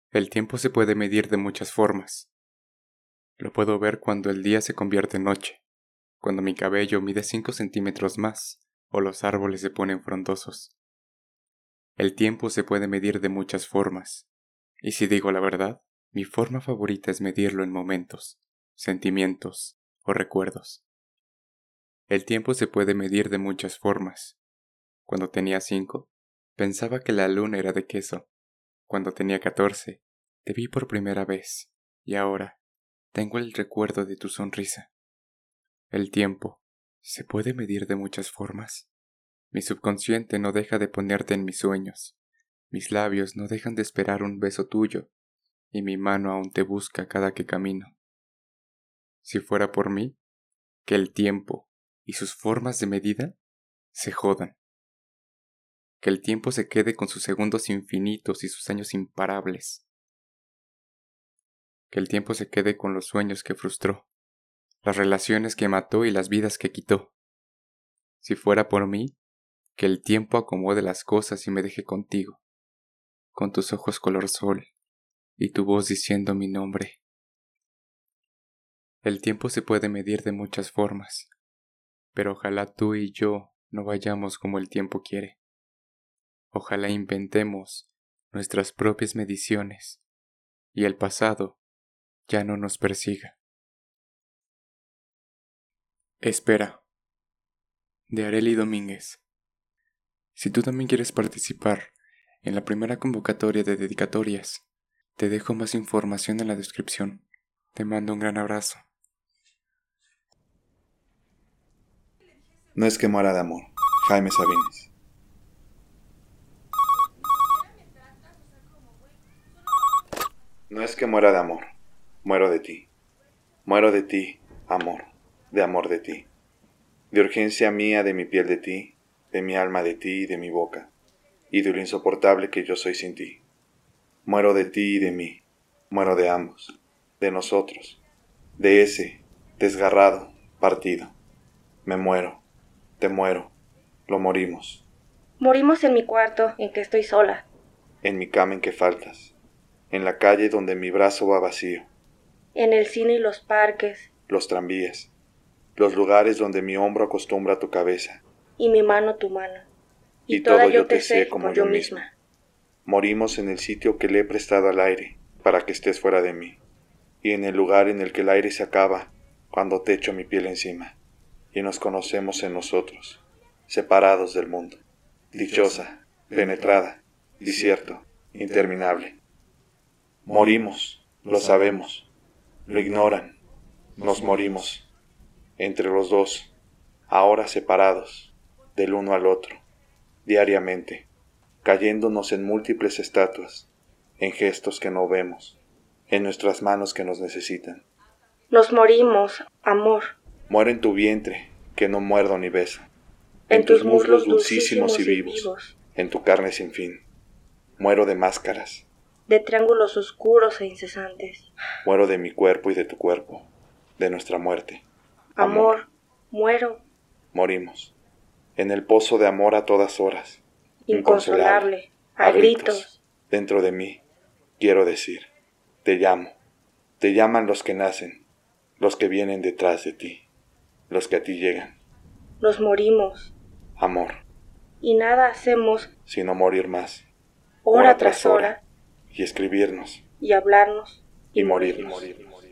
El tiempo se puede medir de muchas formas. Lo puedo ver cuando el día se convierte en noche, cuando mi cabello mide 5 centímetros más o los árboles se ponen frondosos. El tiempo se puede medir de muchas formas, y si digo la verdad, mi forma favorita es medirlo en momentos, sentimientos o recuerdos. El tiempo se puede medir de muchas formas. Cuando tenía 5, pensaba que la luna era de queso. Cuando tenía 14, te vi por primera vez, y ahora tengo el recuerdo de tu sonrisa. El tiempo se puede medir de muchas formas. Mi subconsciente no deja de ponerte en mis sueños. Mis labios no dejan de esperar un beso tuyo, y mi mano aún te busca cada que camino. Si fuera por mí, que el tiempo y sus formas de medida se jodan. Que el tiempo se quede con sus segundos infinitos y sus años imparables. Que el tiempo se quede con los sueños que frustró, las relaciones que mató y las vidas que quitó. Si fuera por mí, que el tiempo acomode las cosas y me deje contigo, con tus ojos color sol y tu voz diciendo mi nombre. El tiempo se puede medir de muchas formas, pero ojalá tú y yo no vayamos como el tiempo quiere. Ojalá inventemos nuestras propias mediciones y el pasado ya no nos persiga. Espera, de Arely Domínguez. Si tú también quieres participar en la primera convocatoria de dedicatorias, te dejo más información en la descripción. Te mando un gran abrazo. No es que muera de amor. Jaime Sabines. No es que muera de amor. Muero de ti. Muero de ti, amor. De amor de ti. De urgencia mía de mi piel de ti, de mi alma de ti y de mi boca, y de lo insoportable que yo soy sin ti. Muero de ti y de mí. Muero de ambos. De nosotros. De ese, desgarrado, partido. Me muero. Te muero. Lo morimos. Morimos en mi cuarto, en que estoy sola. En mi cama en que faltas. En la calle donde mi brazo va vacío. En el cine y los parques. Los tranvías. Los lugares donde mi hombro acostumbra tu cabeza. Y mi mano tu mano. Y todo yo te sé como yo misma. Morimos en el sitio que le he prestado al aire, para que estés fuera de mí. Y en el lugar en el que el aire se acaba, cuando te echo mi piel encima. Y nos conocemos en nosotros, separados del mundo. Dichosa, penetrada, desierto, interminable. Morimos, lo sabemos, lo ignoran, nos morimos. Entre los dos, ahora separados, del uno al otro, diariamente, cayéndonos en múltiples estatuas, en gestos que no vemos, en nuestras manos que nos necesitan. Nos morimos, amor. Muero en tu vientre, que no muerdo ni beso, en tus muslos dulcísimos y vivos, en tu carne sin fin. Muero de máscaras. De triángulos oscuros e incesantes. Muero de mi cuerpo y de tu cuerpo, de nuestra muerte. Amor, muero. Morimos. En el pozo de amor a todas horas. Inconsolable, a gritos. Dentro de mí, quiero decir, te llamo. Te llaman los que nacen, los que vienen detrás de ti, los que a ti llegan. Nos morimos. Amor. Y nada hacemos, sino morir más. hora tras hora. Y escribirnos. Y hablarnos. Y morirnos.